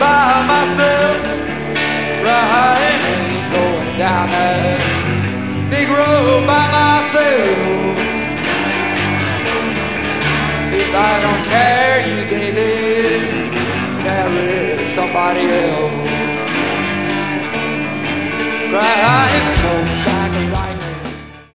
by myself, riding and going down that big road by myself. If I don't carry you, baby, carry somebody else. Right.